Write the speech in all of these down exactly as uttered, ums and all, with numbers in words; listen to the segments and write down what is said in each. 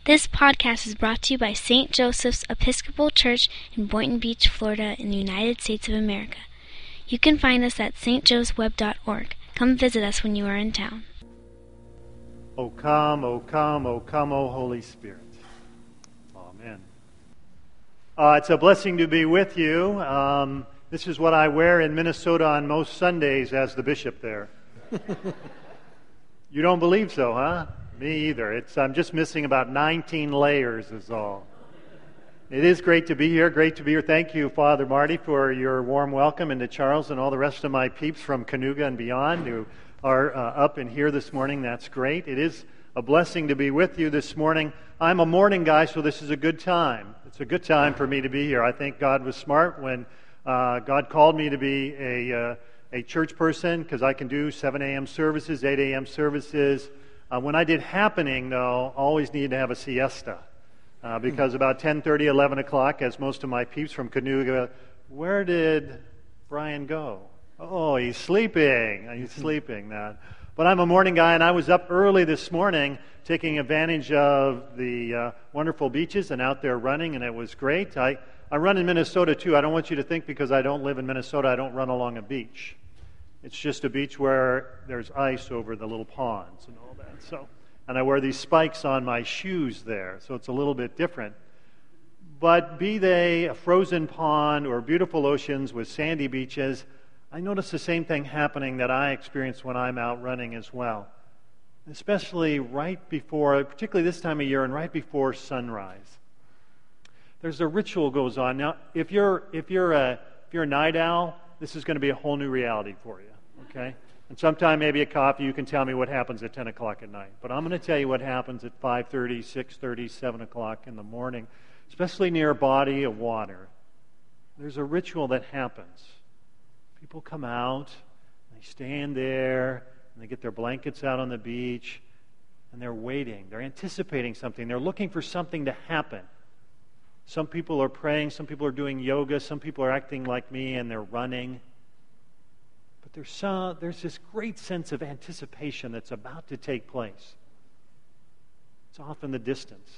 This podcast is brought to you by Saint Joseph's Episcopal Church in Boynton Beach, Florida, in the United States of America. You can find us at s t joes web dot org. Come visit us when you are in town. O come, O come, O come, O Holy Spirit. Amen. Uh, it's a blessing to be with you. Um, this is what I wear in Minnesota on most Sundays as the bishop there. You don't believe so, huh? Me either. It's I'm just missing about nineteen layers is all. It is great to be here. Great to be here. Thank you, Father Marty, for your warm welcome, and to Charles and all the rest of my peeps from Canoga and beyond who are uh, up and here this morning. That's great. It is a blessing to be with you this morning. I'm a morning guy, so this is a good time. It's a good time for me to be here. I think God was smart when uh, God called me to be a uh, a church person, because I can do seven a.m. services, eight a.m. services. Uh, when I did happening, though, I always needed to have a siesta. Uh, because about ten thirty, eleven o'clock, as most of my peeps from Canoga, where did Brian go? Oh, he's sleeping. He's sleeping. That. But I'm a morning guy, and I was up early this morning taking advantage of the uh, wonderful beaches and out there running, and it was great. I, I run in Minnesota, too. I don't want you to think because I don't live in Minnesota, I don't run along a beach. It's just a beach where there's ice over the little ponds and all that. So, and I wear these spikes on my shoes there, so it's a little bit different. But be they a frozen pond or beautiful oceans with sandy beaches, I notice the same thing happening that I experience when I'm out running as well. Especially right before, particularly this time of year and right before sunrise. There's a ritual goes on. Now, if you're if you're a if you're a night owl, this is going to be a whole new reality for you, okay? And sometime maybe a coffee, you can tell me what happens at ten o'clock at night. But I'm going to tell you what happens at five thirty, six thirty, seven o'clock in the morning, especially near a body of water. There's a ritual that happens. People come out, they stand there, and they get their blankets out on the beach, and they're waiting. They're anticipating something. They're looking for something to happen. Some people are praying, some people are doing yoga, some people are acting like me and they're running. But there's some, there's this great sense of anticipation that's about to take place. It's off in the distance.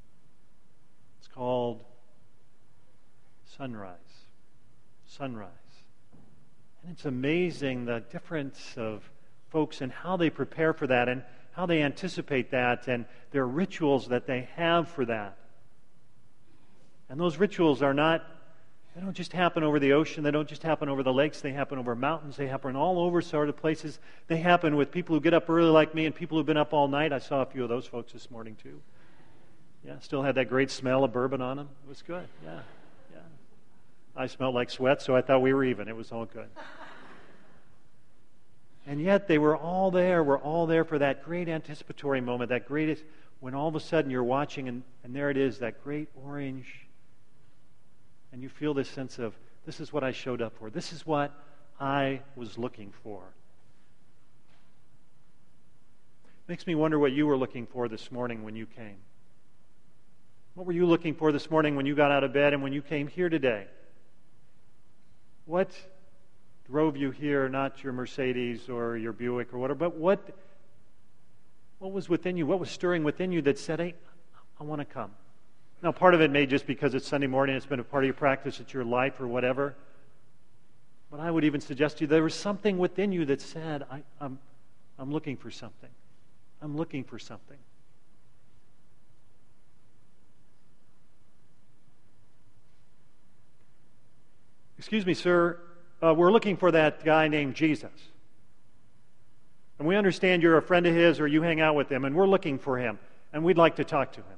It's called sunrise. Sunrise. And it's amazing the difference of folks and how they prepare for that and how they anticipate that and their rituals that they have for that. And those rituals are not, they don't just happen over the ocean, they don't just happen over the lakes, they happen over mountains, they happen all over sort of places. They happen with people who get up early like me and people who've been up all night. I saw a few of those folks this morning too. Yeah, still had that great smell of bourbon on them. It was good, yeah, yeah. I smelled like sweat, so I thought we were even. It was all good. And yet they were all there, we're all there for that great anticipatory moment, that greatest, when all of a sudden you're watching and, and there it is, that great orange. And you feel this sense of, this is what I showed up for. This is what I was looking for. Makes me wonder what you were looking for this morning when you came. What were you looking for this morning when you got out of bed and when you came here today? What drove you here, not your Mercedes or your Buick or whatever, but what, what was within you? What was stirring within you that said, hey, I want to come? Now, part of it may just because it's Sunday morning, it's been a part of your practice, it's your life or whatever. But I would even suggest to you there was something within you that said, I, I'm, I'm looking for something. I'm looking for something. Excuse me, sir, uh, we're looking for that guy named Jesus. And we understand you're a friend of his or you hang out with him, and we're looking for him, and we'd like to talk to him.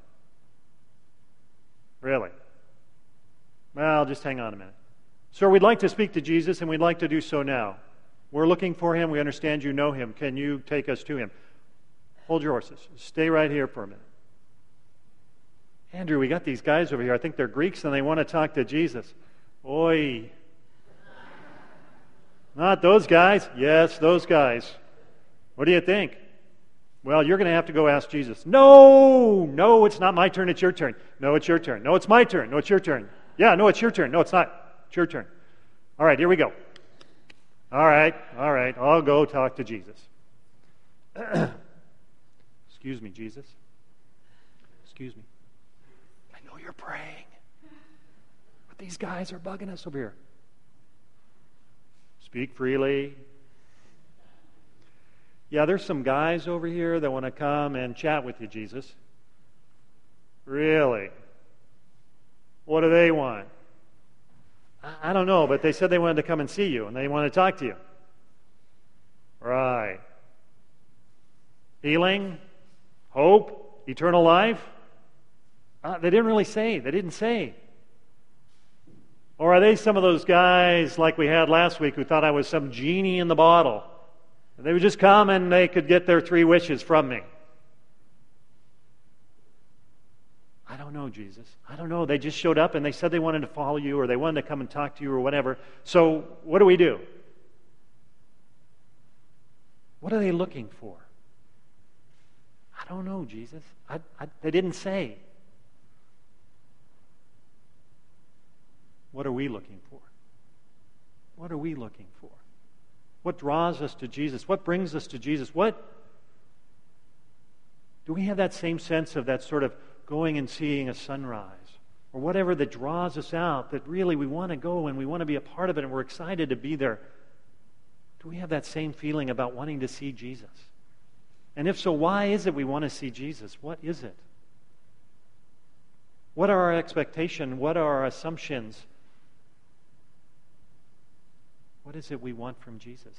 Really? Well, just hang on a minute. Sir, we'd like to speak to Jesus, and we'd like to do so now. We're looking for him. We understand you know him. Can you take us to him? Hold your horses. Stay right here for a minute. Andrew, we got these guys over here. I think they're Greeks, and they want to talk to Jesus. Oi. Not those guys. Yes, those guys. What do you think? Well, you're going to have to go ask Jesus. No, no, it's not my turn, it's your turn. No, it's your turn. No, it's my turn. No, it's your turn. Yeah, no, it's your turn. No, it's not. It's your turn. All right, here we go. All right, all right, I'll go talk to Jesus. Excuse me, Jesus. excuse me. I know you're praying, but these guys are bugging us over here. Speak freely. Yeah, there's some guys over here that want to come and chat with you, Jesus. Really? What do they want? I don't know, but they said they wanted to come and see you, and they want to talk to you. Right. Healing? Hope? Eternal life? Uh, they didn't really say. They didn't say. Or are they some of those guys like we had last week who thought I was some genie in the bottle? They would just come and they could get their three wishes from me. I don't know, Jesus. I don't know. They just showed up and they said they wanted to follow you or they wanted to come and talk to you or whatever. So what do we do? What are they looking for? I don't know, Jesus. I, I, they didn't say. What are we looking for? What are we looking for? What draws us to Jesus? What brings us to Jesus? What do we have that same sense of that sort of going and seeing a sunrise or whatever that draws us out, that really we want to go and we want to be a part of it and we're excited to be there? Do we have that same feeling about wanting to see Jesus? And if so, why is it we want to see Jesus? What is it? What are our expectations? What are our assumptions? What is it we want from Jesus?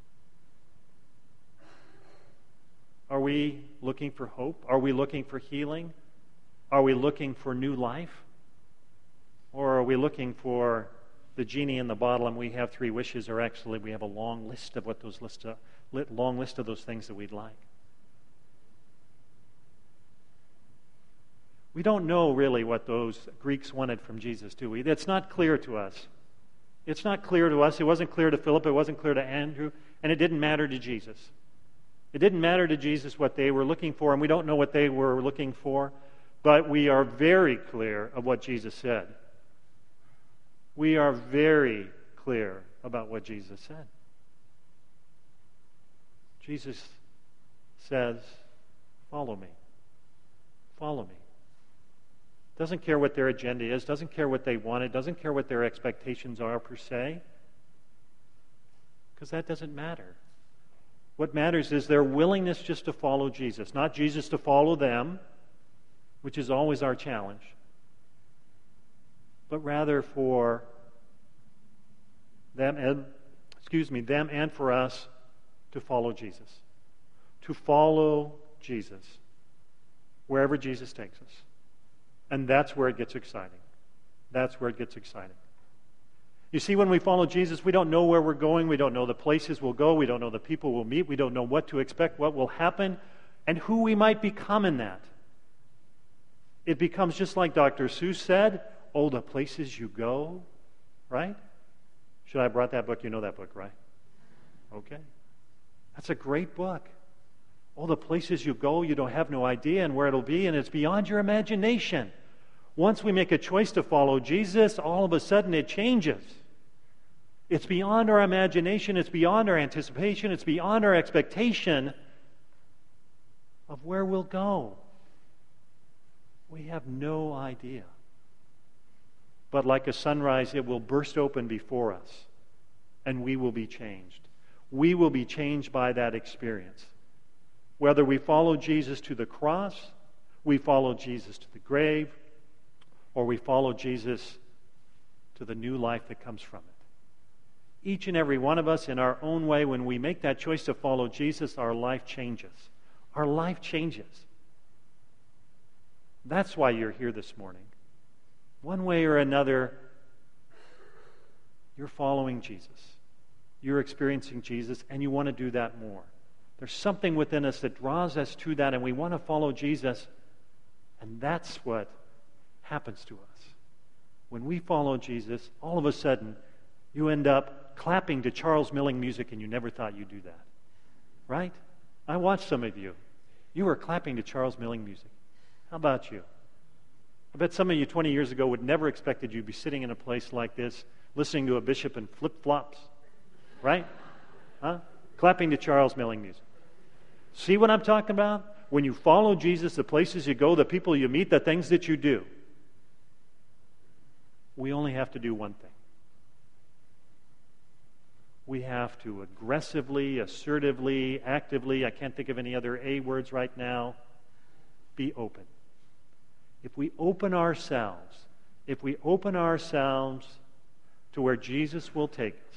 Are we looking for hope? Are we looking for healing? Are we looking for new life? Or are we looking for the genie in the bottle and we have three wishes, or actually we have a long list of what those list of, long list of those things that we'd like? We don't know really what those Greeks wanted from Jesus, do we? It's not clear to us. It's not clear to us. It wasn't clear to Philip. It wasn't clear to Andrew. And it didn't matter to Jesus. It didn't matter to Jesus what they were looking for, and we don't know what they were looking for, but we are very clear of what Jesus said. We are very clear about what Jesus said. Jesus says, follow me. Follow me. Doesn't care what their agenda is, doesn't care what they wanted, doesn't care what their expectations are per se, because that doesn't matter. What matters is their willingness just to follow Jesus, not Jesus to follow them, which is always our challenge, but rather for them and, excuse me, them and for us to follow Jesus. To follow Jesus wherever Jesus takes us. And that's where it gets exciting. That's where it gets exciting. You see, when we follow Jesus, we don't know where we're going. We don't know the places we'll go. We don't know the people we'll meet. We don't know what to expect, what will happen, and who we might become in that. It becomes just like Doctor Seuss said, oh, the places you go, right? Should I have brought that book? You know that book, right? Okay. That's a great book. Oh, the places you go, you don't have no idea and where it'll be, and it's beyond your imagination. Once we make a choice to follow Jesus, all of a sudden it changes. It's beyond our imagination, it's beyond our anticipation, it's beyond our expectation of where we'll go. We have no idea. But like a sunrise, it will burst open before us, and we will be changed. We will be changed by that experience. Whether we follow Jesus to the cross, we follow Jesus to the grave, or we follow Jesus to the new life that comes from it. Each and every one of us, in our own way, when we make that choice to follow Jesus, our life changes. Our life changes. That's why you're here this morning. One way or another, you're following Jesus. You're experiencing Jesus, and you want to do that more. There's something within us that draws us to that, and we want to follow Jesus, and that's what happens to us. When we follow Jesus, all of a sudden, you end up clapping to Charles Milling music, and you never thought you'd do that. Right? I watched some of you. You were clapping to Charles Milling music. How about you? I bet some of you twenty years ago would never expected you'd be sitting in a place like this, listening to a bishop in flip-flops. Right? Huh? Clapping to Charles Milling music. See what I'm talking about? when you follow Jesus, the places you go, the people you meet, the things that you do. We only have to do one thing. We have to aggressively, assertively, actively, I can't think of any other A words right now, be open. If we open ourselves, if we open ourselves to where Jesus will take us,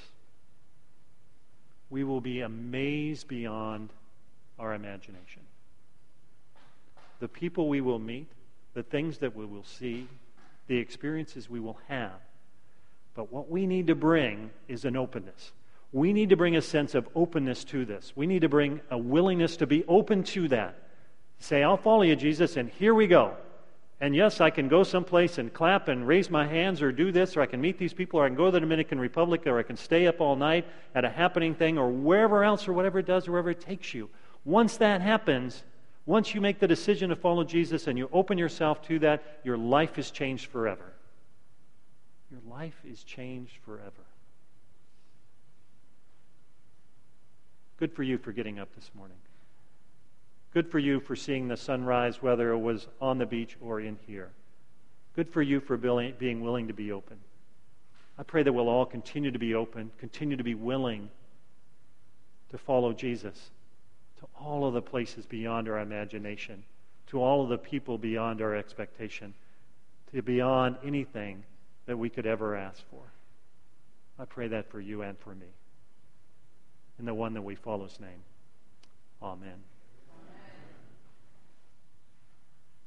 we will be amazed beyond our imagination. The people we will meet, the things that we will see, the experiences we will have. But what we need to bring is an openness. We need to bring a sense of openness to this. We need to bring a willingness to be open to that. Say, I'll follow you, Jesus, and here we go. And yes, I can go someplace and clap and raise my hands or do this, or I can meet these people, or I can go to the Dominican Republic, or I can stay up all night at a happening thing, or wherever else, or whatever it does, or wherever it takes you. Once that happens, once you make the decision to follow Jesus and you open yourself to that, your life is changed forever. Your life is changed forever. Good for you for getting up this morning. Good for you for seeing the sunrise, whether it was on the beach or in here. Good for you for being willing to be open. I pray that we'll all continue to be open, continue to be willing to follow Jesus to all of the places beyond our imagination, to all of the people beyond our expectation, to beyond anything that we could ever ask for. I pray that for you and for me. In the one that we follow's name. Amen.